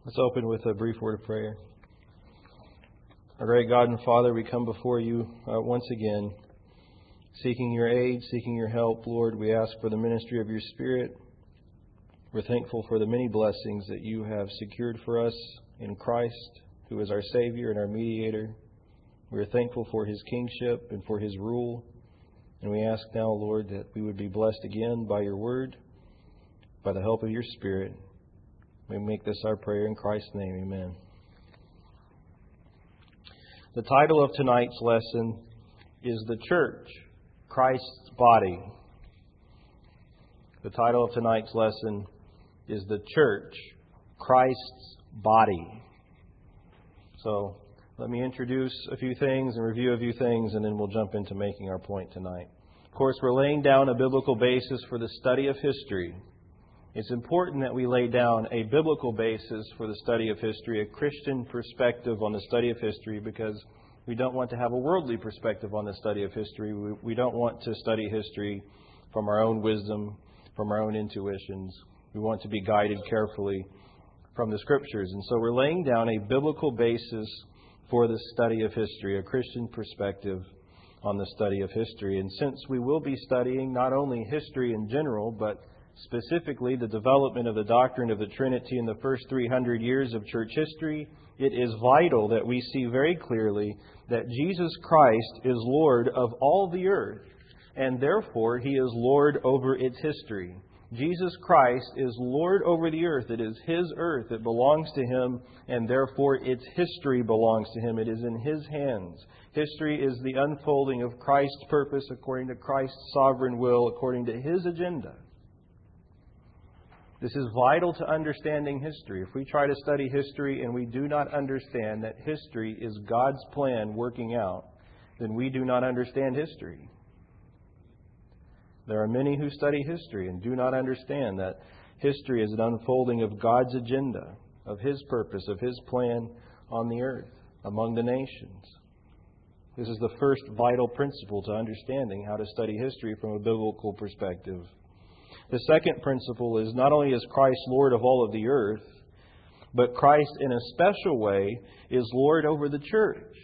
Let's open with a brief word of prayer. Our great God and Father, we come before you once again, seeking your aid, seeking your help. Lord, we ask for the ministry of your Spirit. We're thankful for the many blessings that you have secured for us in Christ, who is our Savior and our mediator. We are thankful for his kingship and for his rule. And we ask now, Lord, that we would be blessed again by your word, by the help of your Spirit. We make this our prayer in Christ's name. Amen. The title of tonight's lesson is The Church, Christ's Body. The title of tonight's lesson is The Church, Christ's Body. So let me introduce a few things and review a few things, and then we'll jump into making our point tonight. Of course, we're laying down a biblical basis for the study of history. It's important that we lay down a biblical basis for the study of history, a Christian perspective on the study of history, because we don't want to have a worldly perspective on the study of history. We don't want to study history from our own wisdom, from our own intuitions. We want to be guided carefully from the Scriptures. And so we're laying down a biblical basis for the study of history, a Christian perspective on the study of history. And since we will be studying not only history in general, but specifically the development of the doctrine of the Trinity in the first 300 years of church history, it is vital that we see very clearly that Jesus Christ is Lord of all the earth, and therefore He is Lord over its history. Jesus Christ is Lord over the earth. It is His earth. It belongs to Him, and therefore its history belongs to Him. It is in His hands. History is the unfolding of Christ's purpose according to Christ's sovereign will, according to His agenda. This is vital to understanding history. If we try to study history and we do not understand that history is God's plan working out, then we do not understand history. There are many who study history and do not understand that history is an unfolding of God's agenda, of His purpose, of His plan on the earth, among the nations. This is the first vital principle to understanding how to study history from a biblical perspective. The second principle is not only is Christ Lord of all of the earth, but Christ in a special way is Lord over the church.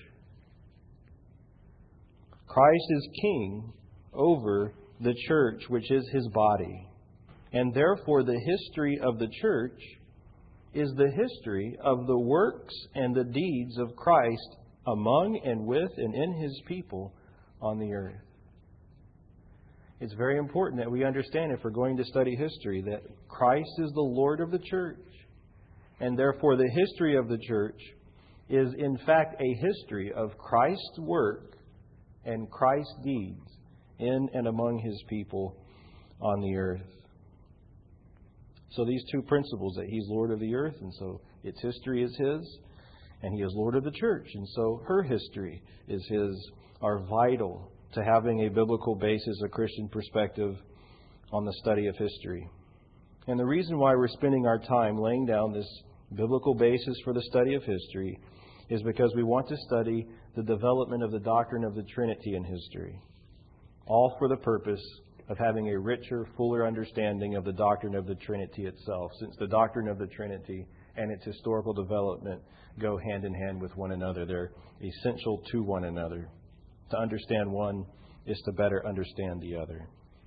Christ is King over the church, which is His body. And therefore the history of the church is the history of the works and the deeds of Christ among and with and in His people on the earth. It's very important that we understand, if we're going to study history, that Christ is the Lord of the church. And therefore the history of the church is in fact a history of Christ's work and Christ's deeds in and among His people on the earth. So these two principles, that He's Lord of the earth, and so its history is His, and He is Lord of the church, and so her history is His, are vital to having a biblical basis, a Christian perspective on the study of history. And the reason why we're spending our time laying down this biblical basis for the study of history is because we want to study the development of the doctrine of the Trinity in history, all for the purpose of having a richer, fuller understanding of the doctrine of the Trinity itself, since the doctrine of the Trinity and its historical development go hand in hand with one another. They're essential to one another. To understand one is to better understand the other.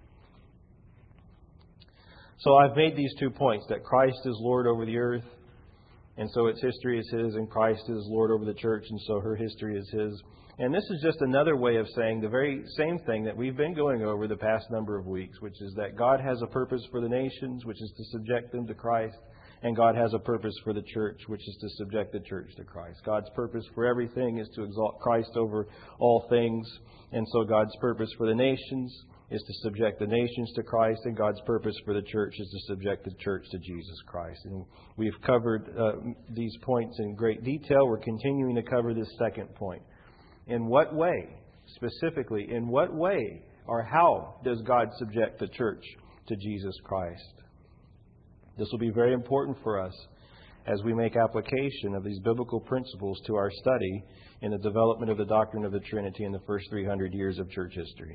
So I've made these 2 points, that Christ is Lord over the earth, and so its history is His, and Christ is Lord over the church, and so her history is His. And this is just another way of saying the very same thing that we've been going over the past number of weeks, which is that God has a purpose for the nations, which is to subject them to Christ, and God has a purpose for the church, which is to subject the church to Christ. God's purpose for everything is to exalt Christ over all things. And so God's purpose for the nations is to subject the nations to Christ. And God's purpose for the church is to subject the church to Jesus Christ. And we've covered these points in great detail. We're continuing to cover this second point. In what way, specifically, in what way or how does God subject the church to Jesus Christ? This will be very important for us as we make application of these biblical principles to our study in the development of the doctrine of the Trinity in the first 300 years of church history.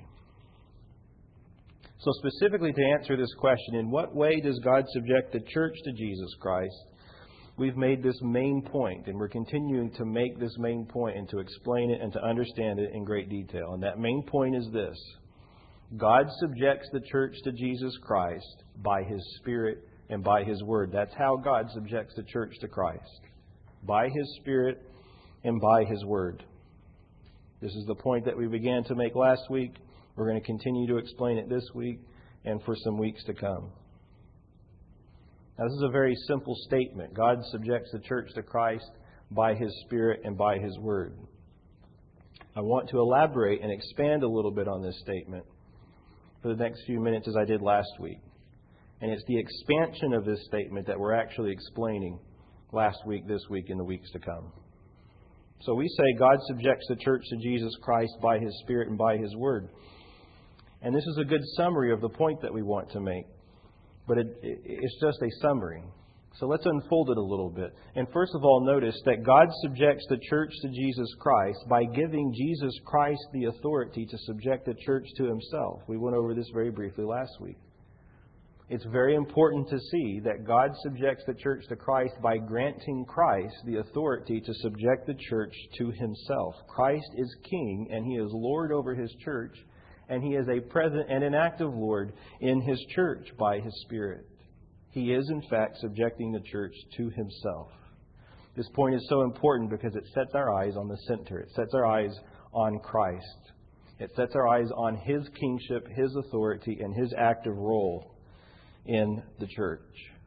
So specifically to answer this question, in what way does God subject the church to Jesus Christ? we've made this main point, and we're continuing to make this main point and to explain it and to understand it in great detail. And that main point is this: God subjects the church to Jesus Christ by His Spirit and by His Word. That's how God subjects the church to Christ, by His Spirit and by His Word. This is the point that we began to make last week. We're going to continue to explain it this week and for some weeks to come. Now, this is a very simple statement. God subjects the church to Christ by His Spirit and by His Word. I want to elaborate and expand a little bit on this statement for the next few minutes as I did last week. And it's the expansion of this statement that we're actually explaining last week, this week, and the weeks to come. So we say God subjects the church to Jesus Christ by His Spirit and by His Word. And this is a good summary of the point that we want to make. But it's just a summary. So let's unfold it a little bit. And first of all, notice that God subjects the church to Jesus Christ by giving Jesus Christ the authority to subject the church to Himself. We went over this very briefly last week. It's very important to see that God subjects the church to Christ by granting Christ the authority to subject the church to Himself. Christ is King, and He is Lord over His church, and He is a present and an active Lord in His church by His Spirit. He is, in fact, subjecting the church to Himself. This point is so important because it sets our eyes on the center. It sets our eyes on Christ. It sets our eyes on His kingship, His authority, and His active role in the church.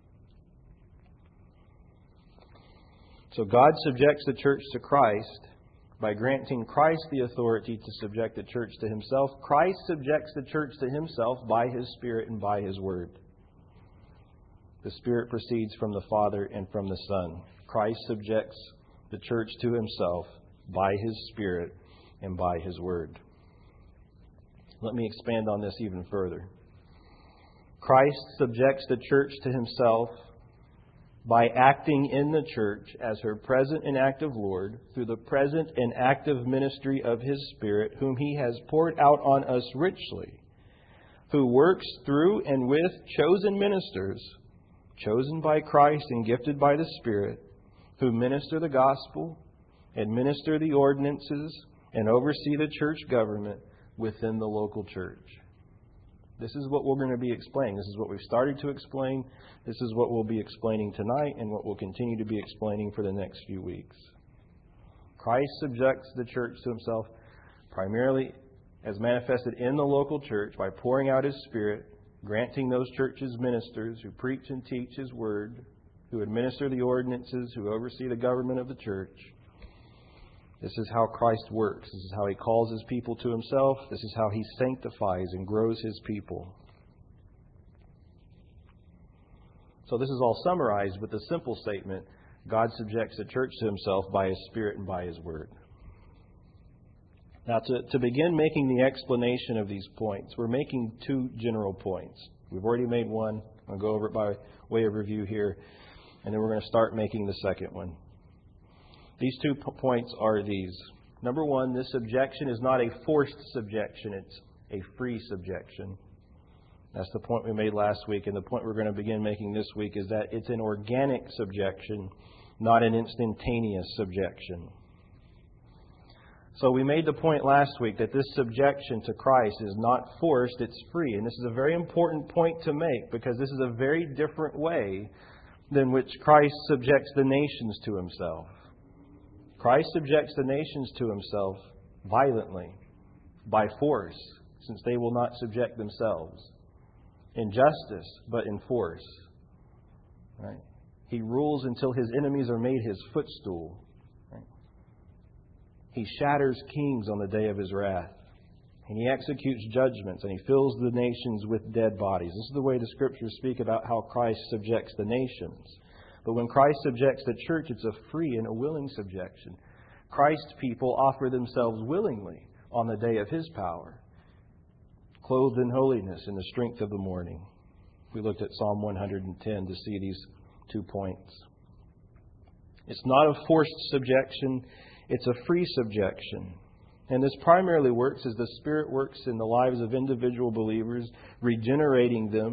So God subjects the church to Christ by granting Christ the authority to subject the church to Himself. Christ subjects the church to Himself by His Spirit and by His Word. The Spirit proceeds from the Father and from the Son. Christ subjects the church to Himself by His Spirit and by His Word. Let me expand on this even further. Christ subjects the church to Himself by acting in the church as her present and active Lord through the present and active ministry of His Spirit, whom He has poured out on us richly, who works through and with chosen ministers, chosen by Christ and gifted by the Spirit, who minister the gospel, administer the ordinances, and oversee the church government within the local church. This is what we're going to be explaining. This is what we've started to explain. This is what we'll be explaining tonight and what we'll continue to be explaining for the next few weeks. Christ subjects the church to Himself primarily as manifested in the local church by pouring out His Spirit, granting those churches ministers who preach and teach His Word, who administer the ordinances, who oversee the government of the church. This is how Christ works. This is how He calls His people to Himself. This is how He sanctifies and grows His people. So this is all summarized with the simple statement: God subjects the church to Himself by His Spirit and by His Word. Now, to begin making the explanation of these points, we're making two general points. We've already made one. I'll go over it by way of review here, and then we're going to start making the second one. These 2 points are these. Number one, this subjection is not a forced subjection. It's a free subjection. That's the point we made last week. And the point we're going to begin making this week is that it's an organic subjection, not an instantaneous subjection. So we made the point last week that this subjection to Christ is not forced, it's free. And this is a very important point to make because this is a very different way than which Christ subjects the nations to Himself. Christ subjects the nations to Himself violently, by force, since they will not subject themselves. In justice, but in force. Right? He rules until His enemies are made His footstool. Right? He shatters kings on the day of His wrath. And He executes judgments, and He fills the nations with dead bodies. This is the way the Scriptures speak about how Christ subjects the nations. But when Christ subjects the church, it's a free and a willing subjection. Christ's people offer themselves willingly on the day of His power, clothed in holiness in the strength of the morning. We looked at Psalm 110 to see these 2 points. It's not a forced subjection, it's a free subjection. And this primarily works as the Spirit works in the lives of individual believers, regenerating them,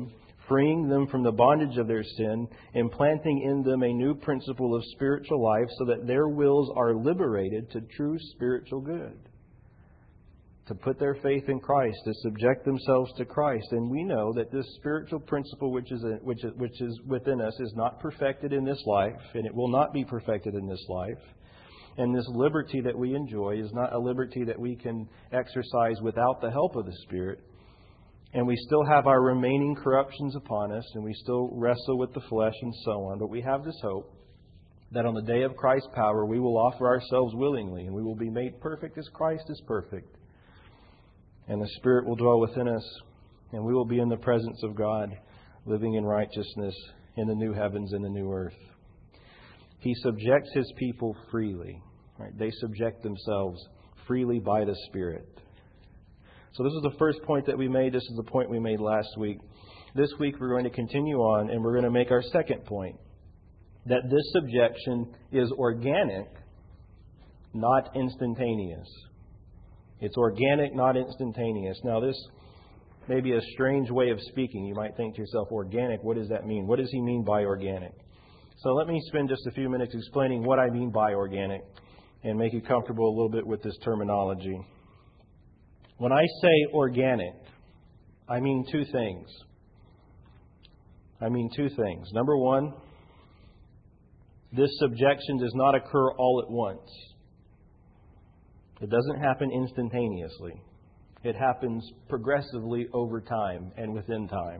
freeing them from the bondage of their sin, implanting in them a new principle of spiritual life so that their wills are liberated to true spiritual good. To put their faith in Christ, to subject themselves to Christ. And we know that this spiritual principle which is within us is not perfected in this life, and it will not be perfected in this life. And this liberty that we enjoy is not a liberty that we can exercise without the help of the Spirit. And we still have our remaining corruptions upon us, and we still wrestle with the flesh and so on. But we have this hope that on the day of Christ's power, we will offer ourselves willingly, and we will be made perfect as Christ is perfect. And the Spirit will dwell within us, and we will be in the presence of God, living in righteousness in the new heavens and the new earth. He subjects His people freely. Right? They subject themselves freely by the Spirit. So this is the first point that we made. This is the point we made last week. This week we're going to continue on, and we're going to make our second point. That this subjection is organic, not instantaneous. It's organic, not instantaneous. Now, this may be a strange way of speaking. You might think to yourself, organic, what does that mean? What does he mean by organic? So let me spend just a few minutes explaining what I mean by organic and make you comfortable a little bit with this terminology. When I say organic, I mean two things. Number one, this subjection does not occur all at once. It doesn't happen instantaneously. It happens progressively over time and within time.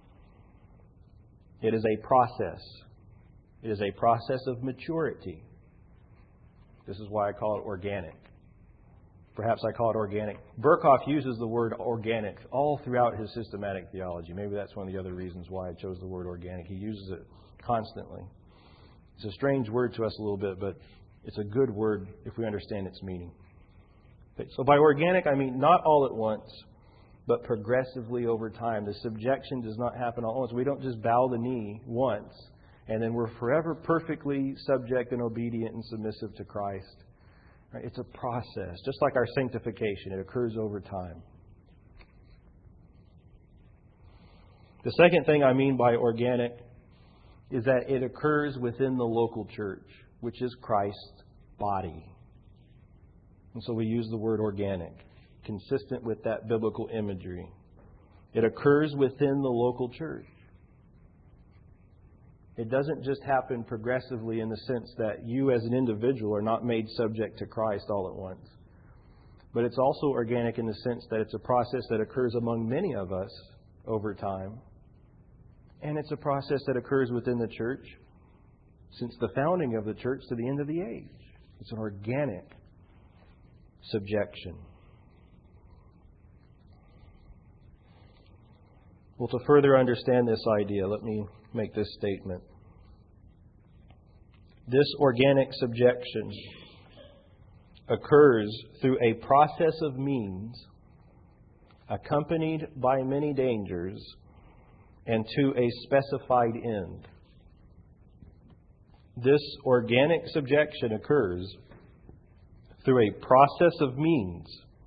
It is a process. It is a process of maturity. This is why I call it organic. Perhaps I call it organic. Berkhoff uses the word organic all throughout his systematic theology. Maybe that's one of the other reasons why I chose the word organic. He uses it constantly. It's a strange word to us a little bit, but it's a good word if we understand its meaning. So by organic, I mean not all at once, but progressively over time. The subjection does not happen all at once. We don't just bow the knee once, and then we're forever perfectly subject and obedient and submissive to Christ. Right? It's a process, just like our sanctification. It occurs over time. The second thing I mean by organic is that it occurs within the local church, which is Christ's body. And so we use the word organic, consistent with that biblical imagery. It occurs within the local church. It doesn't just happen progressively in the sense that you as an individual are not made subject to Christ all at once. But it's also organic in the sense that it's a process that occurs among many of us over time. And it's a process that occurs within the church since the founding of the church to the end of the age. It's an organic subjection. Well, to further understand this idea, let me make this statement. This organic subjection occurs through a process of means accompanied by many dangers and to a specified end. This organic subjection occurs through a process of means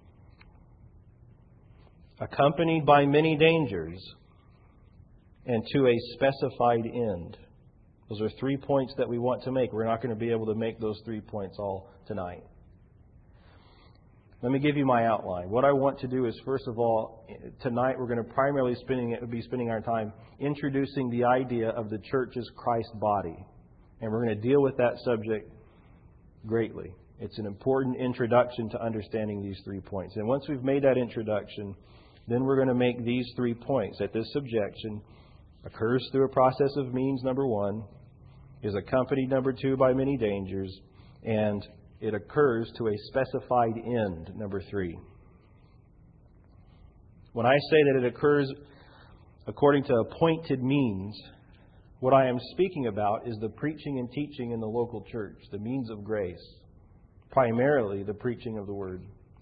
accompanied by many dangers and to a specified end. Those are 3 points that we want to make. We're not going to be able to make those 3 points all tonight. Let me give you my outline. What I want to do is, first of all, tonight we're going to primarily be spending our time introducing the idea of the church as Christ's body. And we're going to deal with that subject greatly. It's an important introduction to understanding these 3 points. And once we've made that introduction, then we're going to make these 3 points. That this subjection occurs through a process of means, number one, is accompanied, number two, by many dangers, and it occurs to a specified end, number three. When I say that it occurs according to appointed means, what I am speaking about is the preaching and teaching in the local church, the means of grace, primarily the preaching of the Word.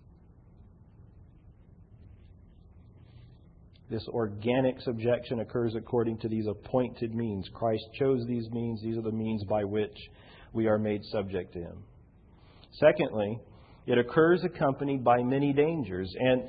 This organic subjection occurs according to these appointed means. Christ chose these means. These are the means by which we are made subject to Him. Secondly, it occurs accompanied by many dangers. And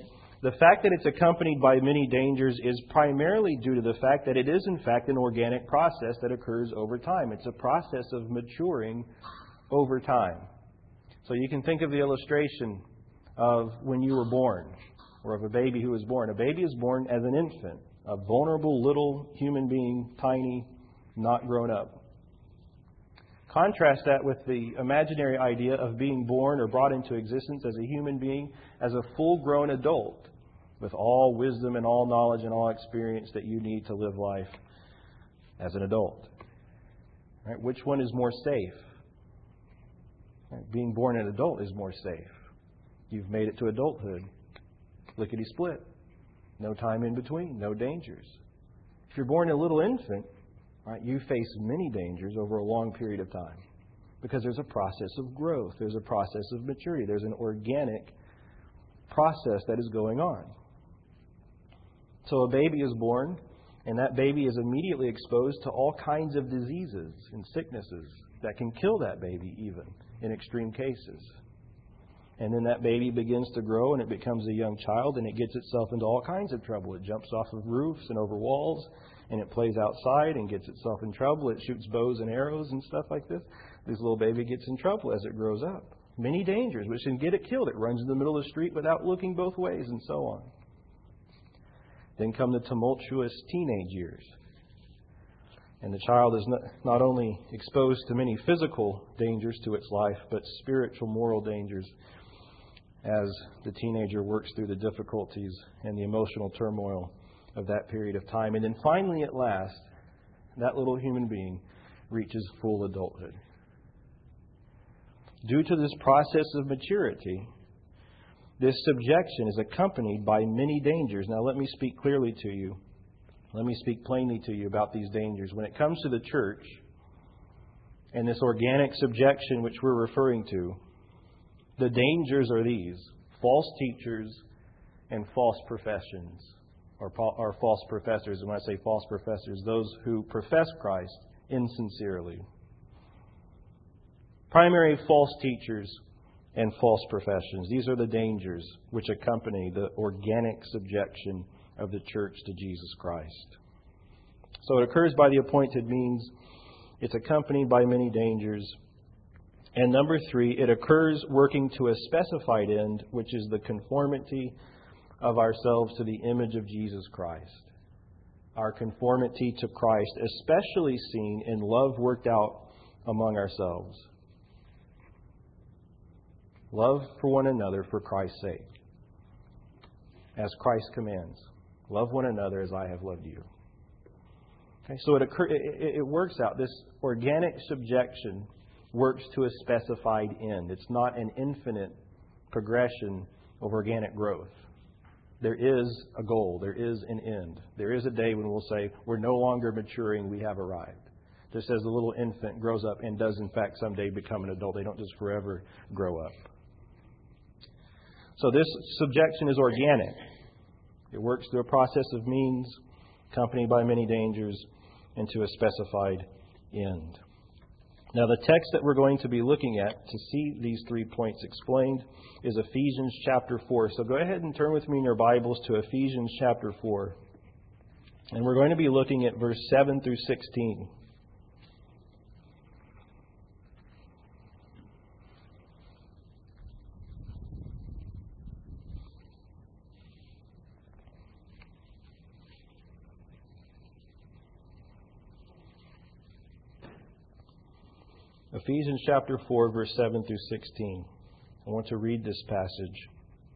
The fact that it's accompanied by many dangers is primarily due to the fact that it is, in fact, an organic process that occurs over time. It's a process of maturing over time. So you can think of the illustration of when you were born, or of a baby who is born. A baby is born as an infant, a vulnerable little human being, tiny, not grown up. Contrast that with the imaginary idea of being born or brought into existence as a human being, as a full-grown adult, with all wisdom and all knowledge and all experience that you need to live life as an adult. Right? Which one is more safe? Right? Being born an adult is more safe. You've made it to adulthood. Lickety-split. No time in between. No dangers. If you're born a little infant, right, you face many dangers over a long period of time. Because there's a process of growth. There's a process of maturity. There's an organic process that is going on. So a baby is born, and that baby is immediately exposed to all kinds of diseases and sicknesses that can kill that baby even in extreme cases. And then that baby begins to grow, and it becomes a young child, and it gets itself into all kinds of trouble. It jumps off of roofs and over walls, and it plays outside and gets itself in trouble. It shoots bows and arrows and stuff like this. This little baby gets in trouble as it grows up. Many dangers, which can get it killed. It runs in the middle of the street without looking both ways, and so on. Then come the tumultuous teenage years. And the child is not only exposed to many physical dangers to its life, but spiritual, moral dangers as the teenager works through the difficulties and the emotional turmoil of that period of time. And then finally, at last, that little human being reaches full adulthood. Due to this process of maturity, this subjection is accompanied by many dangers. Now, let me speak clearly to you. Let me speak plainly to you about these dangers. When it comes to the church and this organic subjection which we're referring to, the dangers are these: false teachers and false professions, or false professors. And when I say false professors, those who profess Christ insincerely. Primary false teachers and false professions. These are the dangers which accompany the organic subjection of the church to Jesus Christ. So it occurs by the appointed means. It's accompanied by many dangers. And number 3, it occurs working to a specified end, which is the conformity of ourselves to the image of Jesus Christ. Our conformity to Christ, especially seen in love worked out among ourselves. Love for one another for Christ's sake. As Christ commands, love one another as I have loved you. Okay, so it works out. This organic subjection works to a specified end. It's not an infinite progression of organic growth. There is a goal. There is an end. There is a day when we'll say, we're no longer maturing, we have arrived. Just as the little infant grows up and does in fact someday become an adult. They don't just forever grow up. So this subjection is organic. It works through a process of means, accompanied by many dangers, and to a specified end. Now, the text that we're going to be looking at to see these 3 points explained is Ephesians chapter 4. So go ahead and turn with me in your Bibles to Ephesians chapter 4. And we're going to be looking at verse 7 through 16. Ephesians chapter 4, verse 7 through 16. I want to read this passage.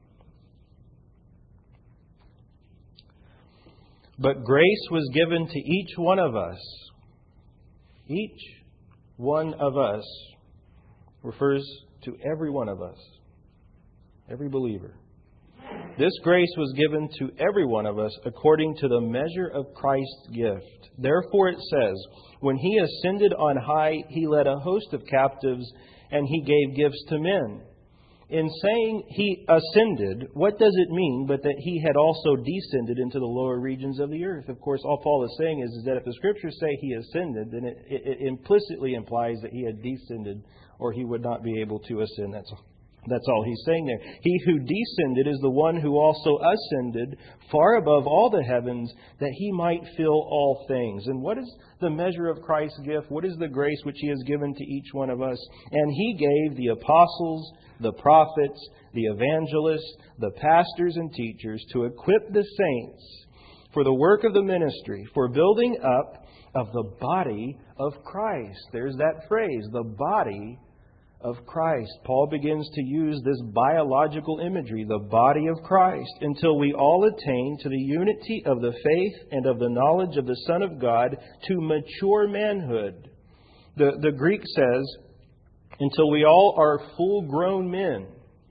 But grace was given to each one of us. Each one of us refers to every one of us, every believer. This grace was given to every one of us according to the measure of Christ's gift. Therefore it says, when He ascended on high, He led a host of captives, and He gave gifts to men. In saying He ascended, what does it mean but that He had also descended into the lower regions of the earth? Of course, all Paul is saying is that if the Scriptures say He ascended, then it implicitly implies that He had descended, or He would not be able to ascend. That's all he's saying there. He who descended is the one who also ascended far above all the heavens, that he might fill all things. And what is the measure of Christ's gift? What is the grace which he has given to each one of us? And he gave the apostles, the prophets, the evangelists, the pastors and teachers to equip the saints for the work of the ministry, for building up of the body of Christ. There's that phrase, the body of Christ. Paul begins to use this biological imagery, the body of Christ, until we all attain to the unity of the faith and of the knowledge of the Son of God, to mature manhood. The Greek says, until we all are full-grown men,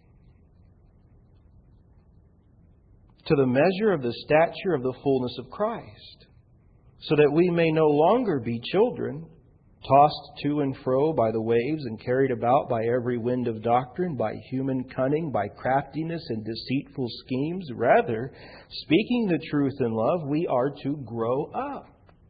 to the measure of the stature of the fullness of Christ, so that we may no longer be children, tossed to and fro by the waves and carried about by every wind of doctrine, by human cunning, by craftiness and deceitful schemes. Rather, speaking the truth in love, we are to grow up.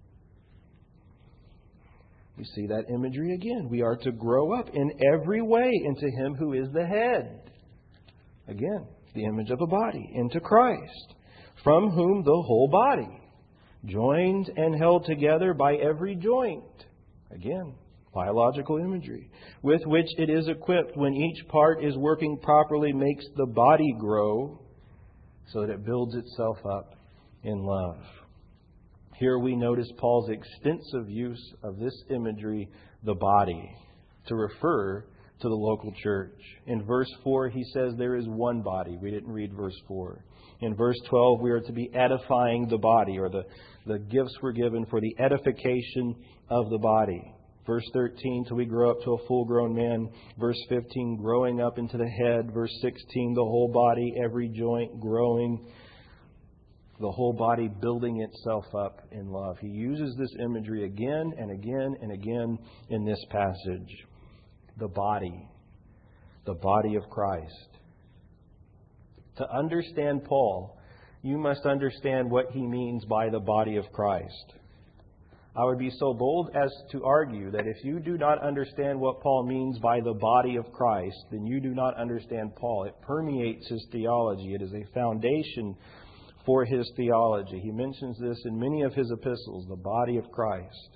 You see that imagery again. We are to grow up in every way into Him who is the head. Again, the image of a body, into Christ, from whom the whole body, joined and held together by every joint, again, biological imagery, with which it is equipped when each part is working properly, makes the body grow so that it builds itself up in love. Here we notice Paul's extensive use of this imagery, the body, to refer to the local church. In verse 4, he says there is one body. We didn't read verse 4. In verse 12, we are to be edifying the body, or the gifts were given for the edification of the body. Verse 13, till we grow up to a full-grown man. Verse 15, growing up into the head. Verse 16, the whole body, every joint growing. The whole body building itself up in love. He uses this imagery again and again and again in this passage. The body of Christ. To understand Paul, you must understand what he means by the body of Christ. I would be so bold as to argue that if you do not understand what Paul means by the body of Christ, then you do not understand Paul. It permeates his theology. It is a foundation for his theology. He mentions this in many of his epistles, the body of Christ.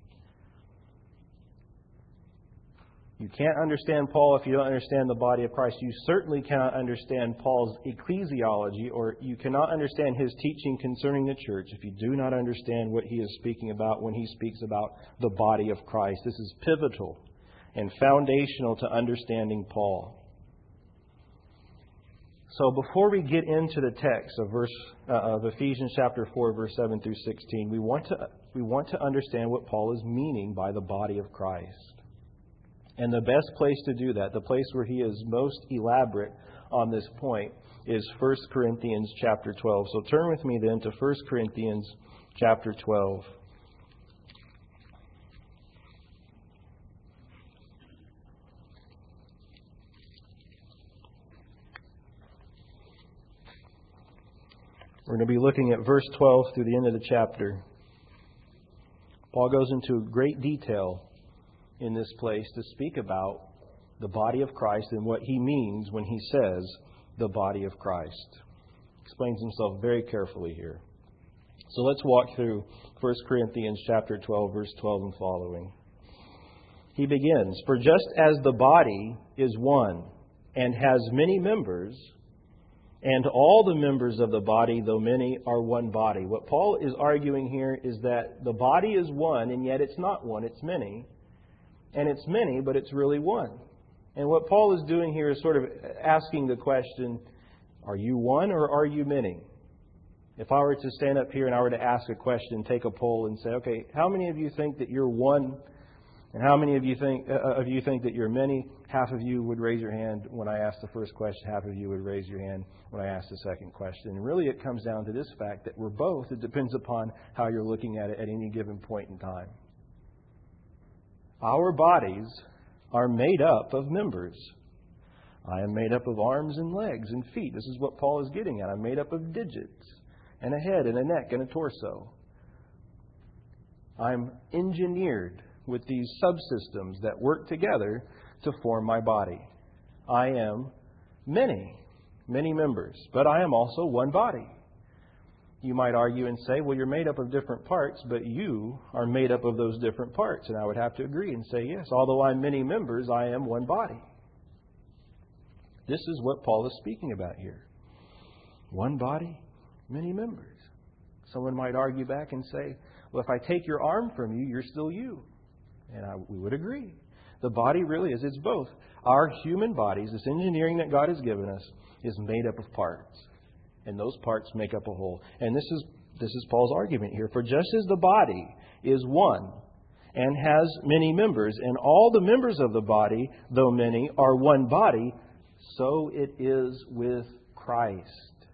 You can't understand Paul if you don't understand the body of Christ. You certainly cannot understand Paul's ecclesiology, or you cannot understand his teaching concerning the church if you do not understand what he is speaking about when he speaks about the body of Christ. This is pivotal and foundational to understanding Paul. So before we get into the text of Ephesians chapter 4, verse 7 through 16, we want to understand what Paul is meaning by the body of Christ. And the best place to do that, the place where he is most elaborate on this point, is 1 Corinthians chapter 12. So turn with me then to 1 Corinthians chapter 12. We're going to be looking at verse 12 through the end of the chapter. Paul goes into great detail in this place to speak about the body of Christ and what he means when he says the body of Christ. Explains himself very carefully here. So let's walk through 1 Corinthians chapter 12, verse 12 and following. He begins, "For just as the body is one and has many members, and all the members of the body, though many, are one body." What Paul is arguing here is that the body is one, and yet it's not one, it's many. And it's many, but it's really one. And what Paul is doing here is sort of asking the question, are you one or are you many? If I were to stand up here and I were to ask a question, take a poll and say, okay, how many of you think that you're one? And how many of you think that you're many? Half of you would raise your hand when I ask the first question. Half of you would raise your hand when I ask the second question. And really it comes down to this fact that we're both. It depends upon how you're looking at it at any given point in time. Our bodies are made up of members. I am made up of arms and legs and feet. This is what Paul is getting at. I'm made up of digits and a head and a neck and a torso. I'm engineered with these subsystems that work together to form my body. I am many members, but I am also one body. You might argue and say, well, you're made up of different parts, but you are made up of those different parts. And I would have to agree and say, yes, although I'm many members, I am one body. This is what Paul is speaking about here. One body, many members. Someone might argue back and say, well, if I take your arm from you, you're still you. And we would agree. The body really is, it's both. Our human bodies, this engineering that God has given us, is made up of parts. And those parts make up a whole. And this is Paul's argument here. For just as the body is one and has many members, and all the members of the body, though many, are one body, so it is with Christ.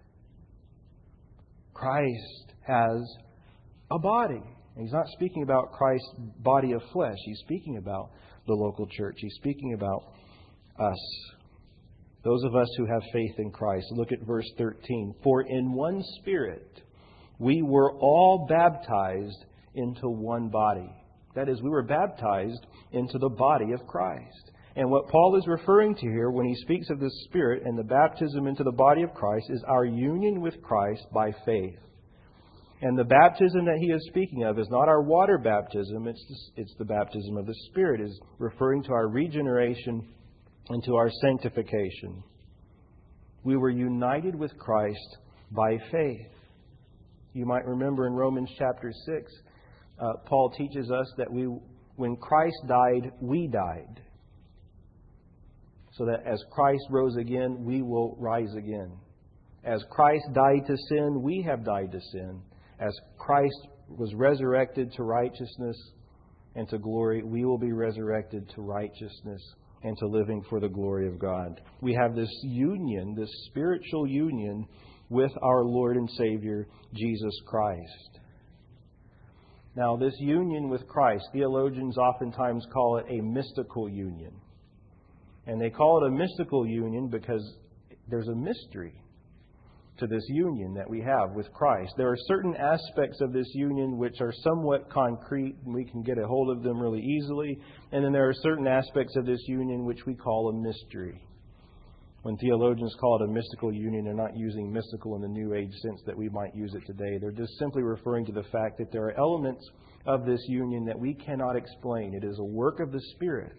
Christ has a body. And he's not speaking about Christ's body of flesh. He's speaking about the local church. He's speaking about us. Those of us who have faith in Christ. Look at verse 13. For in one Spirit we were all baptized into one body. That is, we were baptized into the body of Christ. And what Paul is referring to here when he speaks of the Spirit and the baptism into the body of Christ is our union with Christ by faith. And the baptism that he is speaking of is not our water baptism. It's the baptism of the Spirit. It is referring to our regeneration and to our sanctification. We were united with Christ by faith. You might remember in Romans chapter 6, Paul teaches us that when Christ died, we died. So that as Christ rose again, we will rise again. As Christ died to sin, we have died to sin. As Christ was resurrected to righteousness and to glory, we will be resurrected to righteousness and to living for the glory of God. We have this union, this spiritual union with our Lord and Savior, Jesus Christ. Now, this union with Christ, theologians oftentimes call it a mystical union. And they call it a mystical union because there's a mystery to this union that we have with Christ. There are certain aspects of this union which are somewhat concrete and we can get a hold of them really easily. And then there are certain aspects of this union which we call a mystery. When theologians call it a mystical union, they're not using mystical in the New Age sense that we might use it today. They're just simply referring to the fact that there are elements of this union that we cannot explain. It is a work of the Spirit.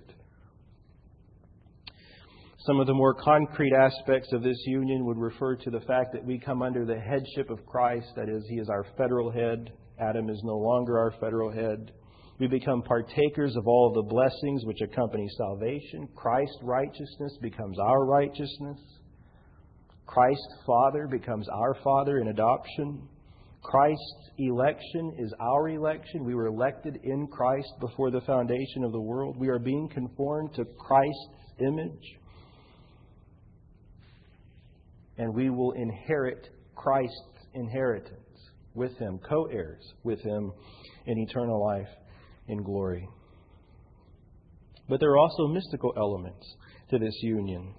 Some of the more concrete aspects of this union would refer to the fact that we come under the headship of Christ. That is, He is our federal head. Adam is no longer our federal head. We become partakers of all of the blessings which accompany salvation. Christ's righteousness becomes our righteousness. Christ's Father becomes our Father in adoption. Christ's election is our election. We were elected in Christ before the foundation of the world. We are being conformed to Christ's image. And we will inherit Christ's inheritance with Him, co-heirs with Him in eternal life in glory. But there are also mystical elements to this union.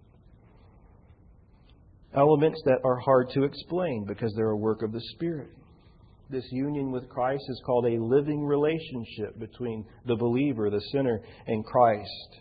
Elements that are hard to explain because they're a work of the Spirit. This union with Christ is called a living relationship between the believer, the sinner, and Christ.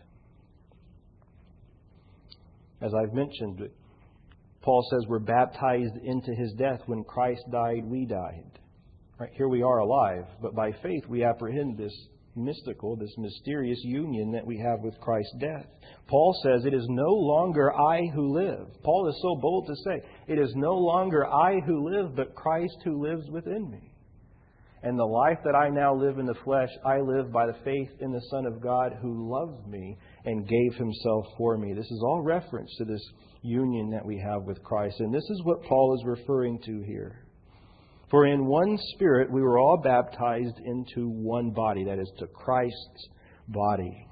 As I've mentioned, Paul says we're baptized into His death. When Christ died, we died. Right, here we are alive, but by faith we apprehend this mystical, this mysterious union that we have with Christ's death. Paul says it is no longer I who live. Paul is so bold to say, it is no longer I who live, but Christ who lives within me. And the life that I now live in the flesh, I live by the faith in the Son of God who loved me and gave Himself for me. This is all reference to this union that we have with Christ. And this is what Paul is referring to here. For in one Spirit we were all baptized into one body, that is, to Christ's body.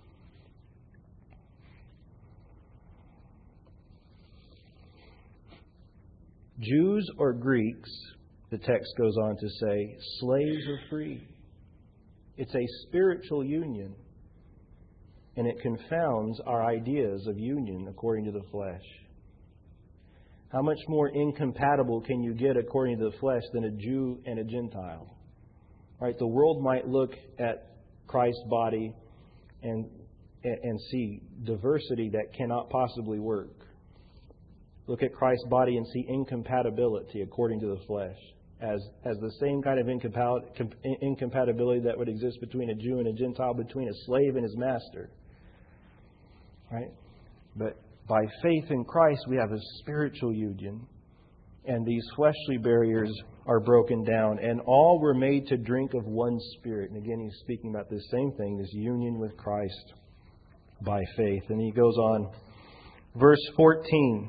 Jews or Greeks, the text goes on to say, slaves or free. It's a spiritual union. And it confounds our ideas of union according to the flesh. How much more incompatible can you get according to the flesh than a Jew and a Gentile? Right? The world might look at Christ's body and see diversity that cannot possibly work. look at Christ's body and see incompatibility according to the flesh as the same kind of incompatibility that would exist between a Jew and a Gentile, between a slave and his master. Right? But by faith in Christ, we have a spiritual union, and these fleshly barriers are broken down, and all were made to drink of one Spirit. And again, he's speaking about this same thing, this union with Christ by faith. And he goes on, verse 14.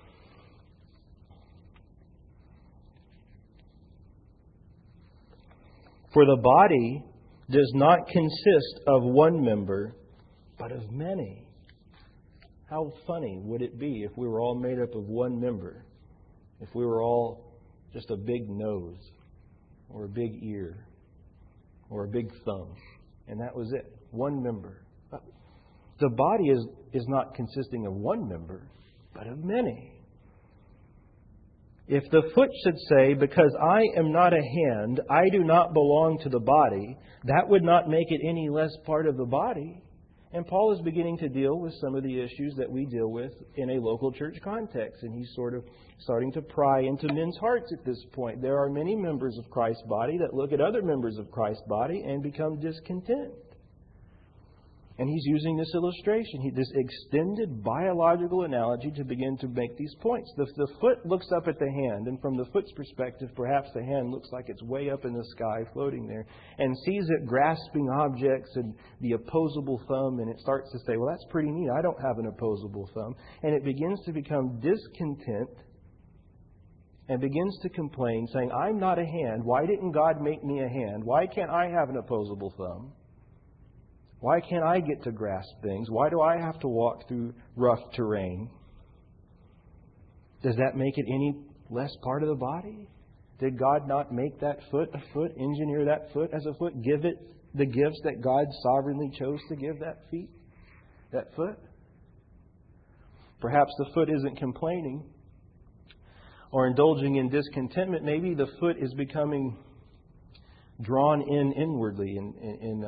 For the body does not consist of one member, but of many. How funny would it be if we were all made up of one member? If we were all just a big nose, or a big ear, or a big thumb, and that was it. One member. The body is not consisting of one member, but of many. If the foot should say, because I am not a hand, I do not belong to the body, that would not make it any less part of the body. And Paul is beginning to deal with some of the issues that we deal with in a local church context. And he's sort of starting to pry into men's hearts at this point. There are many members of Christ's body that look at other members of Christ's body and become discontent. And he's using this illustration, this extended biological analogy to begin to make these points. The foot looks up at the hand, and from the foot's perspective, perhaps the hand looks like it's way up in the sky floating there, and sees it grasping objects and the opposable thumb, and it starts to say, well, that's pretty neat. I don't have an opposable thumb. And it begins to become discontent and begins to complain, saying, I'm not a hand. Why didn't God make me a hand? Why can't I have an opposable thumb? Why can't I get to grasp things? Why do I have to walk through rough terrain? Does that make it any less part of the body? Did God not make that foot a foot, engineer that foot as a foot, give it the gifts that God sovereignly chose to give that feet, that foot? Perhaps the foot isn't complaining or indulging in discontentment. Maybe the foot is becoming drawn in inwardly in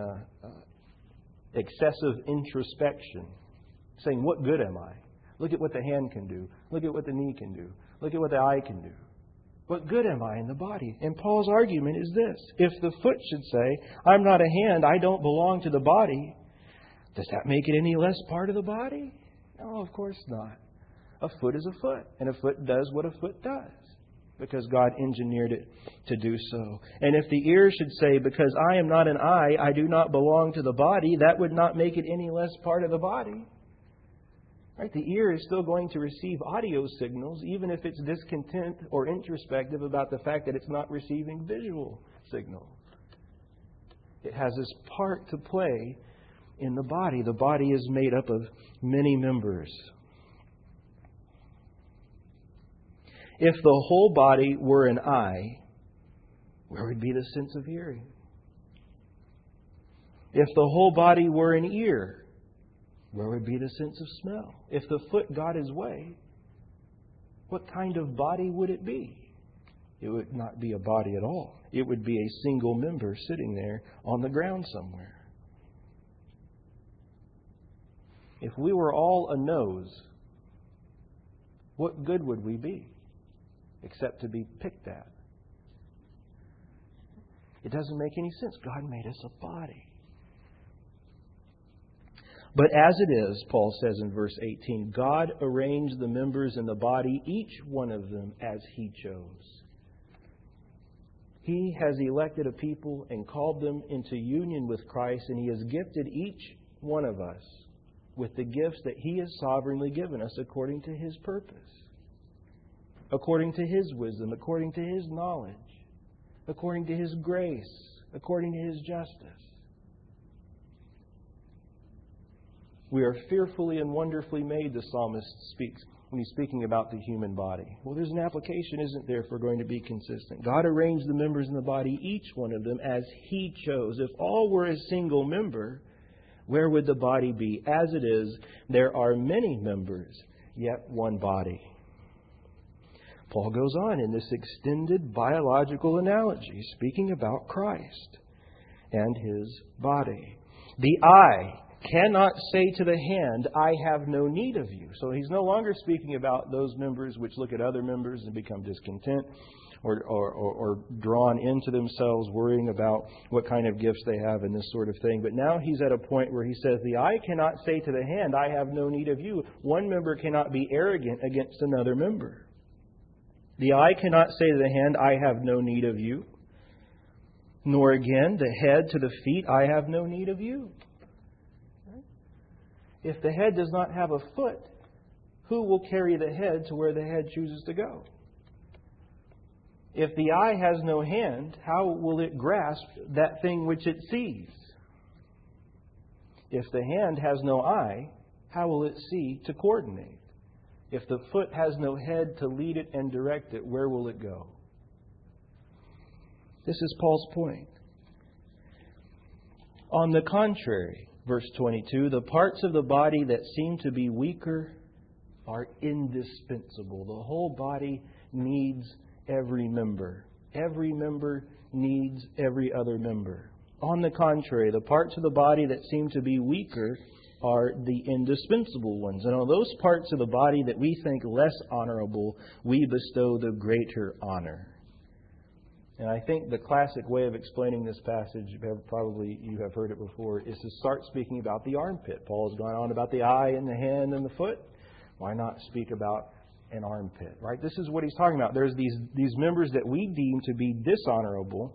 excessive introspection, saying, what good am I? Look at what the hand can do. Look at what the knee can do. Look at what the eye can do. What good am I in the body? And Paul's argument is this. If the foot should say, I'm not a hand, I don't belong to the body, does that make it any less part of the body? No, of course not. A foot is a foot, and a foot does what a foot does, because God engineered it to do so. And if the ear should say, because I am not an eye, I do not belong to the body, that would not make it any less part of the body. Right? The ear is still going to receive audio signals, even if it's discontent or introspective about the fact that it's not receiving visual signals. It has this part to play in the body. The body is made up of many members. If the whole body were an eye, where would be the sense of hearing? If the whole body were an ear, where would be the sense of smell? If the foot got his way, what kind of body would it be? It would not be a body at all. It would be a single member sitting there on the ground somewhere. If we were all a nose, what good would we be? Except to be picked at. It doesn't make any sense. God made us a body. But as it is, Paul says in verse 18, God arranged the members in the body, each one of them as He chose. He has elected a people and called them into union with Christ, and He has gifted each one of us with the gifts that He has sovereignly given us according to His purpose. According to His wisdom, according to His knowledge, according to His grace, according to His justice. We are fearfully and wonderfully made, the psalmist speaks when he's speaking about the human body. Well, there's an application, isn't there, if we're going to be consistent. God arranged the members in the body, each one of them, as He chose. If all were a single member, where would the body be? As it is, there are many members, yet one body. Paul goes on in this extended biological analogy, speaking about Christ and His body. The eye cannot say to the hand, I have no need of you. So he's no longer speaking about those members which look at other members and become discontent or drawn into themselves, worrying about what kind of gifts they have and this sort of thing. But now he's at a point where he says, the eye cannot say to the hand, I have no need of you. One member cannot be arrogant against another member. The eye cannot say to the hand, I have no need of you. Nor again the head to the feet, I have no need of you. If the head does not have a foot, who will carry the head to where the head chooses to go? If the eye has no hand, how will it grasp that thing which it sees? If the hand has no eye, how will it see to coordinate? If the foot has no head to lead it and direct it, where will it go? This is Paul's point. On the contrary, verse 22, the parts of the body that seem to be weaker are indispensable. The whole body needs every member. Every member needs every other member. On the contrary, the parts of the body that seem to be weaker are the indispensable ones. And on those parts of the body that we think less honorable, we bestow the greater honor. And I think the classic way of explaining this passage, probably you have heard it before, is to start speaking about the armpit. Paul has gone on about the eye and the hand and the foot. Why not speak about an armpit, right? This is what he's talking about. There's these members that we deem to be dishonorable,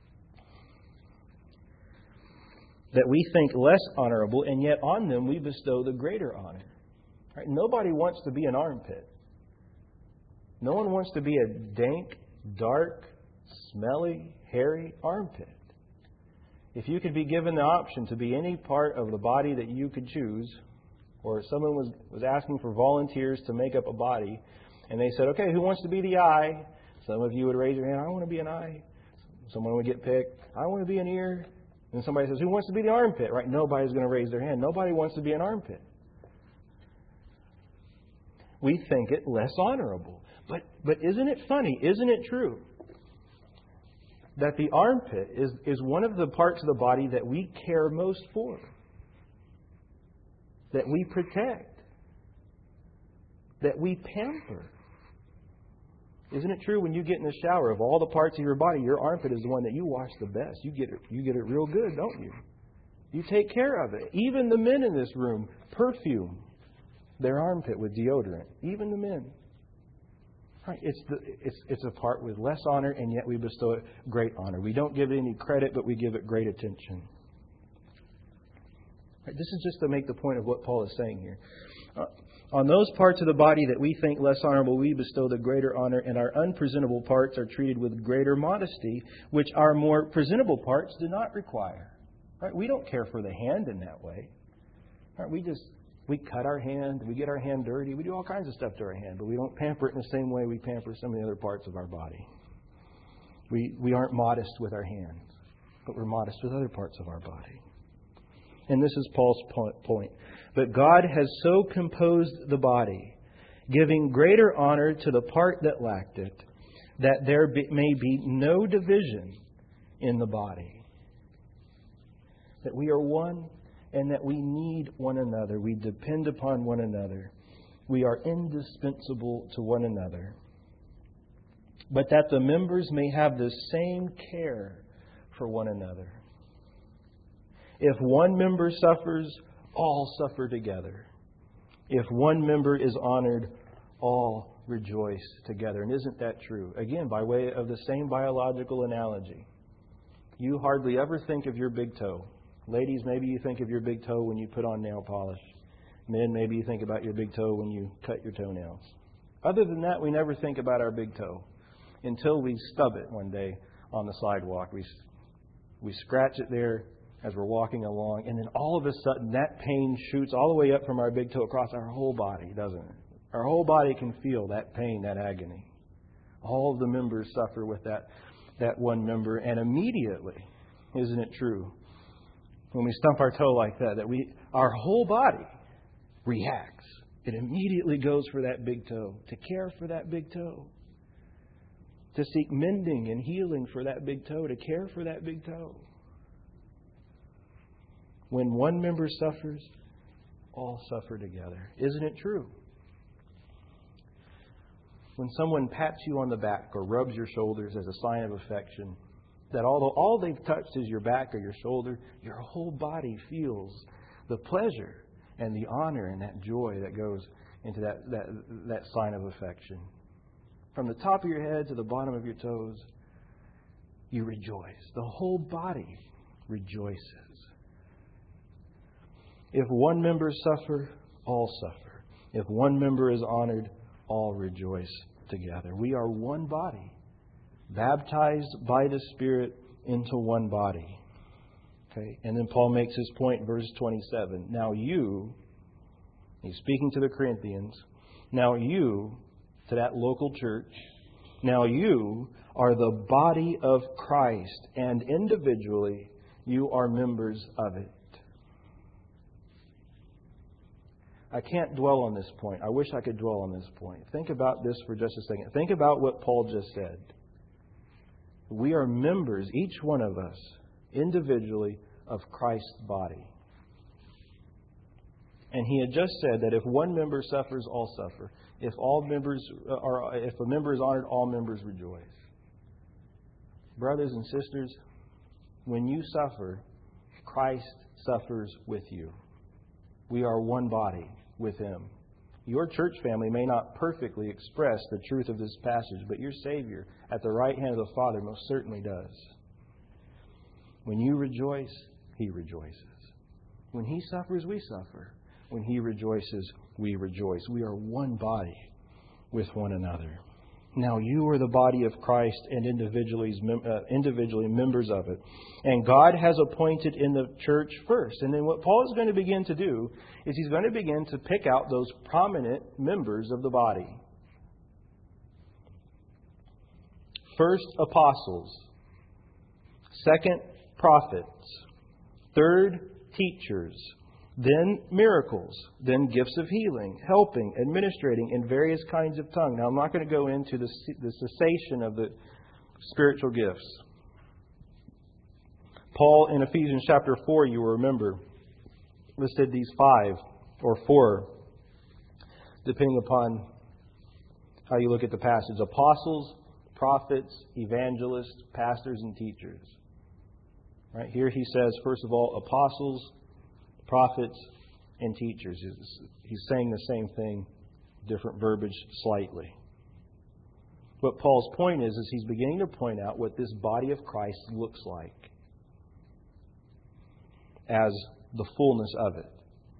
that we think less honorable, and yet on them we bestow the greater honor. Right? Nobody wants to be an armpit. No one wants to be a dank, dark, smelly, hairy armpit. If you could be given the option to be any part of the body that you could choose, or someone was asking for volunteers to make up a body, and they said, okay, who wants to be the eye? Some of you would raise your hand, I want to be an eye. Someone would get picked, I want to be an ear. And somebody says, who wants to be the armpit? Right? Nobody's going to raise their hand. Nobody wants to be an armpit. We think it less honorable. But isn't it funny? Isn't it true that the armpit is one of the parts of the body that we care most for? That we protect? That we pamper? Isn't it true when you get in the shower, of all the parts of your body, your armpit is the one that you wash the best? You get it real good, don't you? You take care of it. Even the men in this room perfume their armpit with deodorant. Even the men. Right? It's a part with less honor, and yet we bestow it great honor. We don't give it any credit, but we give it great attention. Right? This is just to make the point of what Paul is saying here. On those parts of the body that we think less honorable, we bestow the greater honor, and our unpresentable parts are treated with greater modesty, which our more presentable parts do not require. Right? We don't care for the hand in that way. Right? We cut our hand, we get our hand dirty, we do all kinds of stuff to our hand, but we don't pamper it in the same way we pamper some of the other parts of our body. We aren't modest with our hands, but we're modest with other parts of our body. And this is Paul's point. But God has so composed the body, giving greater honor to the part that lacked it, that there may be no division in the body. That we are one and that we need one another. We depend upon one another. We are indispensable to one another. But that the members may have the same care for one another. If one member suffers, all suffer together. If one member is honored, all rejoice together. And isn't that true? Again, by way of the same biological analogy. You hardly ever think of your big toe. Ladies, maybe you think of your big toe when you put on nail polish. Men, maybe you think about your big toe when you cut your toenails. Other than that, we never think about our big toe until we stub it one day on the sidewalk. We scratch it there as we're walking along, and then all of a sudden that pain shoots all the way up from our big toe across our whole body, doesn't it? Our whole body can feel that pain, that agony. All of the members suffer with that one member, and immediately, isn't it true, when we stump our toe like that our whole body reacts. It immediately goes for that big toe, to care for that big toe, to seek mending and healing for that big toe, to care for that big toe. When one member suffers, all suffer together. Isn't it true? When someone pats you on the back or rubs your shoulders as a sign of affection, that although all they've touched is your back or your shoulder, your whole body feels the pleasure and the honor and that joy that goes into that sign of affection. From the top of your head to the bottom of your toes, you rejoice. The whole body rejoices. If one member suffer, all suffer. If one member is honored, all rejoice together. We are one body, baptized by the Spirit into one body. Okay, and then Paul makes his point, verse 27. Now you, he's speaking to the Corinthians, now you, to that local church, now you are the body of Christ, and individually you are members of it. I can't dwell on this point. I wish I could dwell on this point. Think about this for just a second. Think about what Paul just said. We are members, each one of us, individually, of Christ's body. And he had just said that if one member suffers, all suffer. If a member is honored, all members rejoice. Brothers and sisters, when you suffer, Christ suffers with you. We are one body with Him. Your church family may not perfectly express the truth of this passage, but your Savior at the right hand of the Father most certainly does. When you rejoice, He rejoices. When He suffers, we suffer. When He rejoices, we rejoice. We are one body with one another. Now you are the body of Christ and individually members of it. And God has appointed in the church first. And then what Paul is going to begin to do is he's going to begin to pick out those prominent members of the body. First, apostles. Second, prophets. Third, teachers. Then miracles, then gifts of healing, helping, administrating in various kinds of tongue. Now, I'm not going to go into the cessation of the spiritual gifts. Paul, in Ephesians chapter 4, you will remember, listed these 5 or 4, depending upon how you look at the passage. Apostles, prophets, evangelists, pastors, and teachers. Right here he says, first of all, apostles, prophets, and teachers. He's saying the same thing, different verbiage slightly. What Paul's point is he's beginning to point out what this body of Christ looks like as the fullness of it.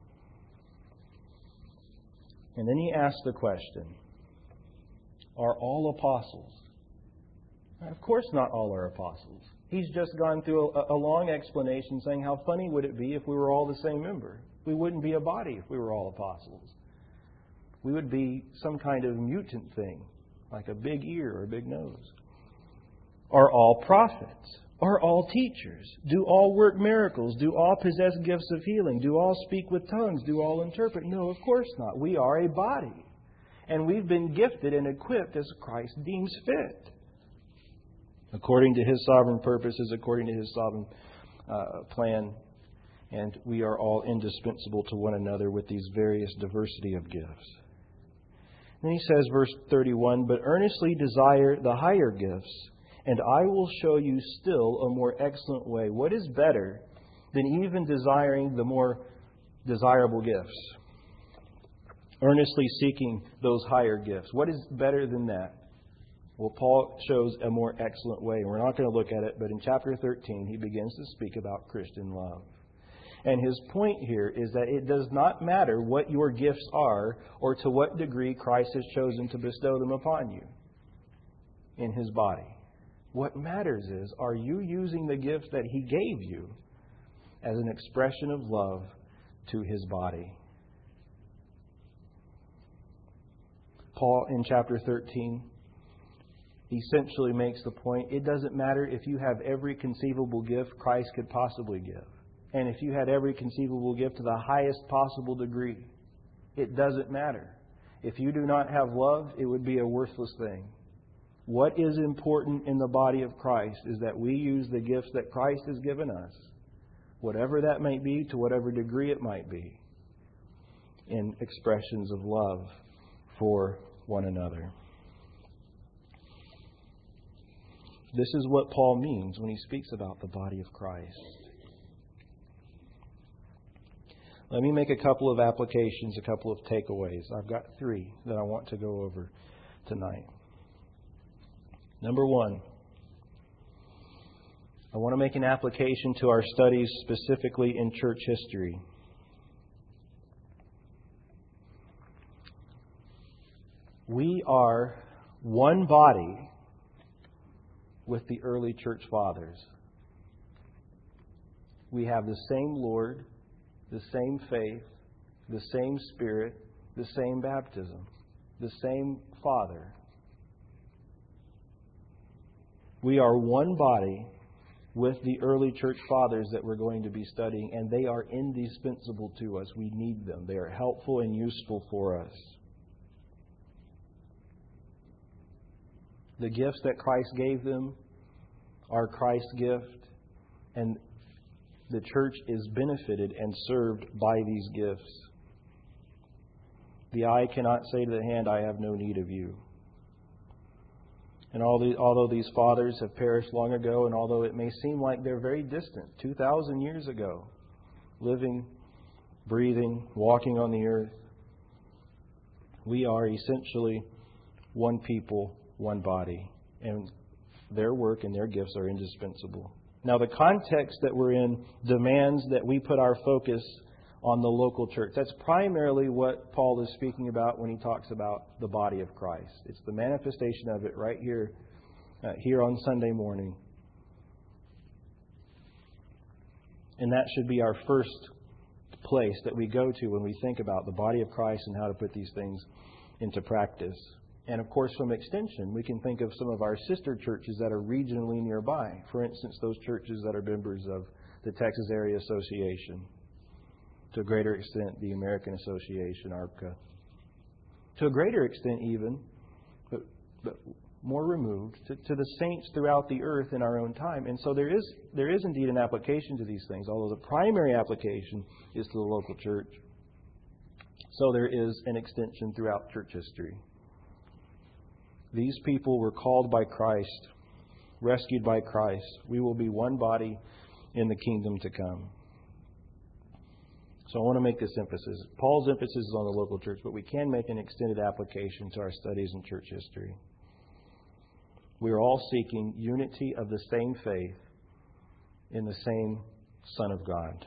And then he asks the question, are all apostles? Of course not all are apostles. He's just gone through a long explanation saying how funny would it be if we were all the same member. We wouldn't be a body if we were all apostles. We would be some kind of mutant thing, like a big ear or a big nose. Are all prophets? Are all teachers? Do all work miracles? Do all possess gifts of healing? Do all speak with tongues? Do all interpret? No, of course not. We are a body. And we've been gifted and equipped as Christ deems fit, according to His sovereign purposes, according to His sovereign plan. And we are all indispensable to one another with these various diversity of gifts. Then he says, verse 31, but earnestly desire the higher gifts, and I will show you still a more excellent way. What is better than even desiring the more desirable gifts? Earnestly seeking those higher gifts. What is better than that? Well, Paul shows a more excellent way. We're not going to look at it, but in chapter 13, he begins to speak about Christian love. And his point here is that it does not matter what your gifts are or to what degree Christ has chosen to bestow them upon you in His body. What matters is, are you using the gifts that He gave you as an expression of love to His body? Paul, in chapter 13, essentially makes the point, it doesn't matter if you have every conceivable gift Christ could possibly give. And if you had every conceivable gift to the highest possible degree. It doesn't matter. If you do not have love, it would be a worthless thing. What is important in the body of Christ is that we use the gifts that Christ has given us whatever that might be, to whatever degree it might be, in expressions of love for one another. This is what Paul means when he speaks about the body of Christ. Let me make a couple of applications, a couple of takeaways. I've got 3 that I want to go over tonight. Number 1, I want to make an application to our studies specifically in church history. We are one body with the early church fathers. We have the same Lord, the same faith, the same Spirit, the same baptism, the same Father. We are one body with the early church fathers that we're going to be studying, and they are indispensable to us. We need them. They are helpful and useful for us. The gifts that Christ gave them are Christ's gift, and the church is benefited and served by these gifts. The eye cannot say to the hand, I have no need of you. And although these fathers have perished long ago, and although it may seem like they're very distant, 2,000 years ago, living, breathing, walking on the earth, we are essentially one people, one body. And their work and their gifts are indispensable. Now, the context that we're in demands that we put our focus on the local church. That's primarily what Paul is speaking about when he talks about the body of Christ. It's the manifestation of it right here, here on Sunday morning. And that should be our first place that we go to when we think about the body of Christ and how to put these things into practice. And of course, from extension, we can think of some of our sister churches that are regionally nearby. For instance, those churches that are members of the Texas Area Association. To a greater extent, the American Association, ARPCA. To a greater extent even, but more removed, to the saints throughout the earth in our own time. And so there is indeed an application to these things, although the primary application is to the local church. So there is an extension throughout church history. These people were called by Christ, rescued by Christ. We will be one body in the kingdom to come. So I want to make this emphasis. Paul's emphasis is on the local church, but we can make an extended application to our studies in church history. We are all seeking unity of the same faith in the same Son of God.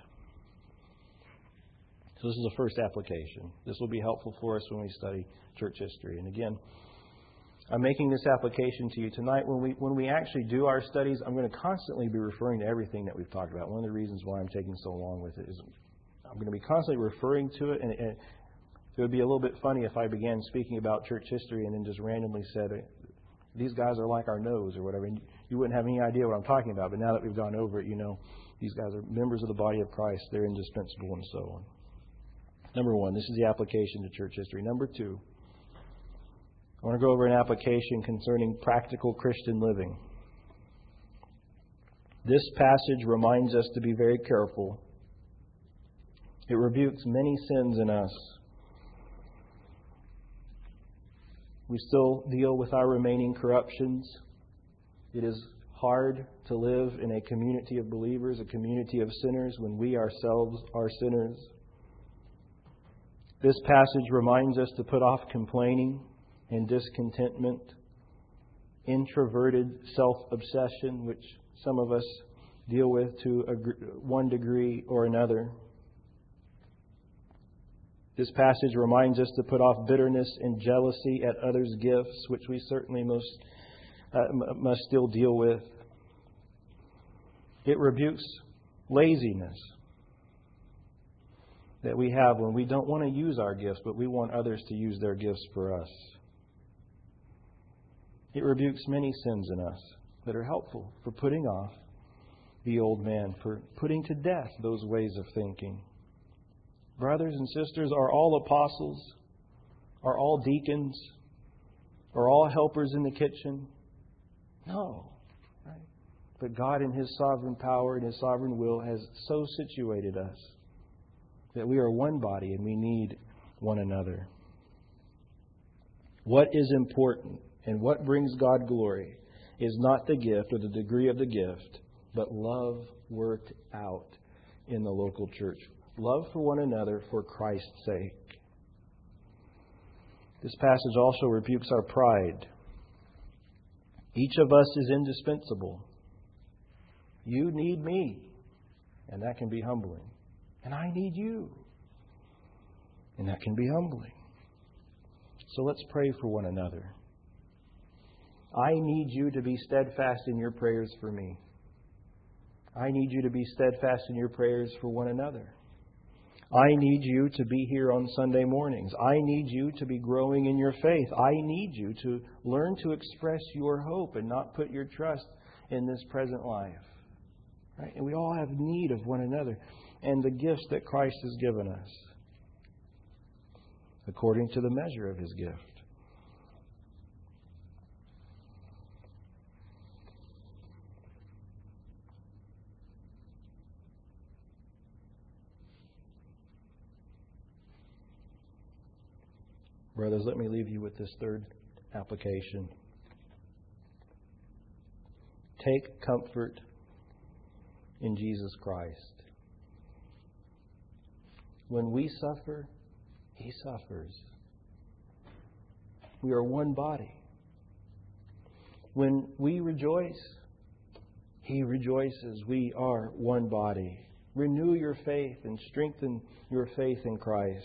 So this is the first application. This will be helpful for us when we study church history. And again, I'm making this application to you tonight. When we actually do our studies, I'm going to constantly be referring to everything that we've talked about. One of the reasons why I'm taking so long with it is I'm going to be constantly referring to it. And it would be a little bit funny if I began speaking about church history and then just randomly said, these guys are like our nose or whatever. And you wouldn't have any idea what I'm talking about. But now that we've gone over it, you know, these guys are members of the body of Christ. They're indispensable and so on. Number one, this is the application to church history. Number two, I want to go over an application concerning practical Christian living. This passage reminds us to be very careful. It rebukes many sins in us. We still deal with our remaining corruptions. It is hard to live in a community of believers, a community of sinners, when we ourselves are sinners. This passage reminds us to put off complaining and discontentment, introverted self-obsession, which some of us deal with to one degree or another. This passage reminds us to put off bitterness and jealousy at others' gifts, which we certainly must still deal with. It rebukes laziness that we have when we don't want to use our gifts, but we want others to use their gifts for us. It rebukes many sins in us that are helpful for putting off the old man, for putting to death those ways of thinking. Brothers and sisters, are all apostles? Are all deacons? Are all helpers in the kitchen? No. Right? But God in His sovereign power and His sovereign will has so situated us that we are one body and we need one another. What is important and what brings God glory is not the gift or the degree of the gift, but love worked out in the local church. Love for one another for Christ's sake. This passage also rebukes our pride. Each of us is indispensable. You need me, and that can be humbling. And I need you, and that can be humbling. So let's pray for one another. I need you to be steadfast in your prayers for me. I need you to be steadfast in your prayers for one another. I need you to be here on Sunday mornings. I need you to be growing in your faith. I need you to learn to express your hope and not put your trust in this present life. Right? And we all have need of one another and the gifts that Christ has given us according to the measure of His gift. Brothers, let me leave you with this third application. Take comfort in Jesus Christ. When we suffer, He suffers. We are one body. When we rejoice, He rejoices. We are one body. Renew your faith and strengthen your faith in Christ.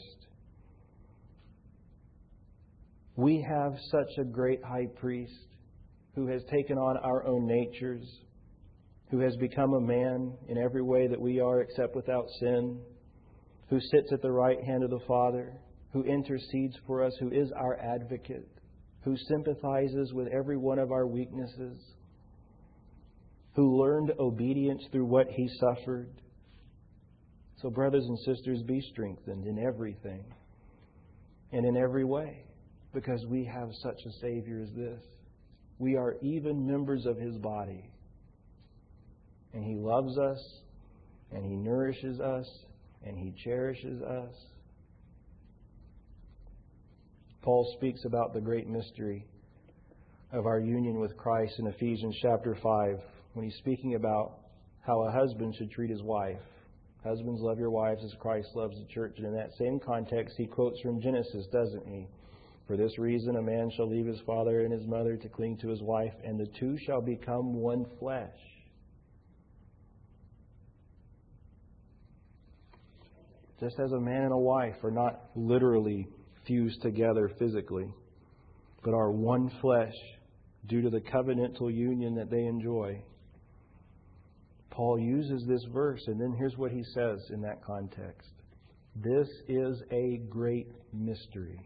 We have such a great high priest who has taken on our own natures, who has become a man in every way that we are except without sin, who sits at the right hand of the Father, who intercedes for us, who is our advocate, who sympathizes with every one of our weaknesses, who learned obedience through what He suffered. So, brothers and sisters, be strengthened in everything and in every way, because we have such a Savior as this. We are even members of His body. And He loves us, and He nourishes us, and He cherishes us. Paul speaks about the great mystery of our union with Christ in Ephesians chapter 5, when he's speaking about how a husband should treat his wife. Husbands, love your wives as Christ loves the church. And in that same context, he quotes from Genesis, doesn't he? For this reason, a man shall leave his father and his mother to cling to his wife, and the two shall become one flesh. Just as a man and a wife are not literally fused together physically, but are one flesh due to the covenantal union that they enjoy. Paul uses this verse, and then here's what he says in that context. This is a great mystery.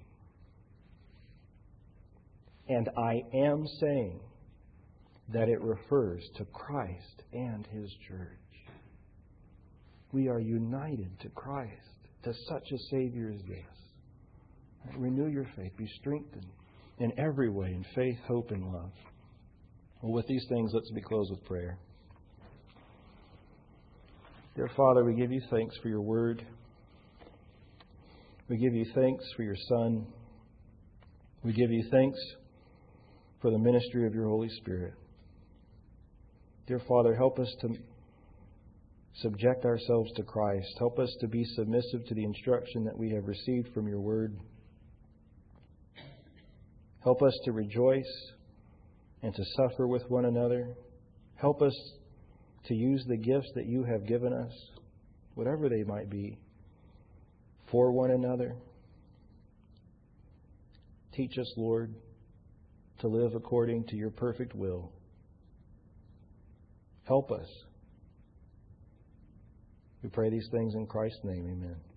And I am saying that it refers to Christ and His church. We are united to Christ, to such a Savior as this. Renew your faith. Be strengthened in every way, in faith, hope, and love. Well, with these things, let's be closed with prayer. Dear Father, we give you thanks for your word. We give you thanks for your Son. We give you thanks for the ministry of your Holy Spirit. Dear Father, help us to subject ourselves to Christ. Help us to be submissive to the instruction that we have received from your word. Help us to rejoice and to suffer with one another. Help us to use the gifts that you have given us, whatever they might be, for one another. Teach us, Lord, to live according to your perfect will. Help us. We pray these things in Christ's name. Amen.